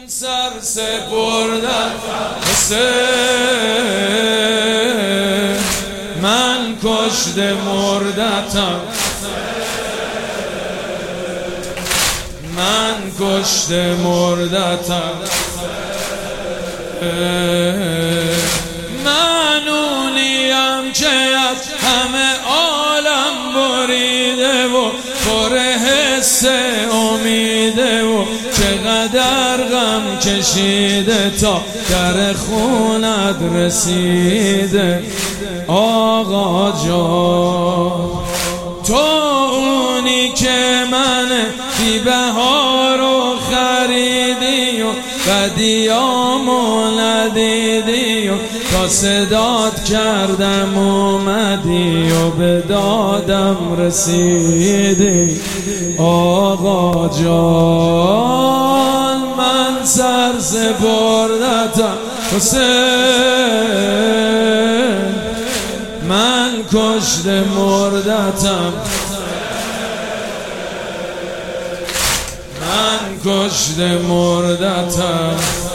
سر سپردم حسین، من کشته مردتم، من کشته مردتم، من اونیم که از همه عالم بریده و پر حس امیده و چقدر غم کشیده تا در خونت رسیده. آقا جان تو اونی که من بی بهارو خریدی و بدیامو ندیدی و تا صدات کردم اومدی و به دادم رسیدی. آقا جان من سر سپردتم حسین، من کشته مردتم، من کشته مردتم.